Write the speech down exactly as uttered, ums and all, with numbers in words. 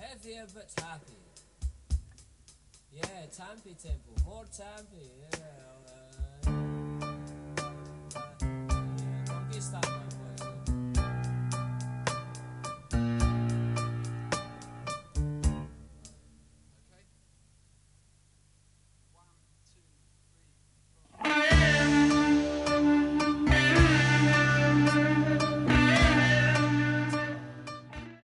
Heavier but happy. Yeah, Tampi tempo. More Tampi. Yeah.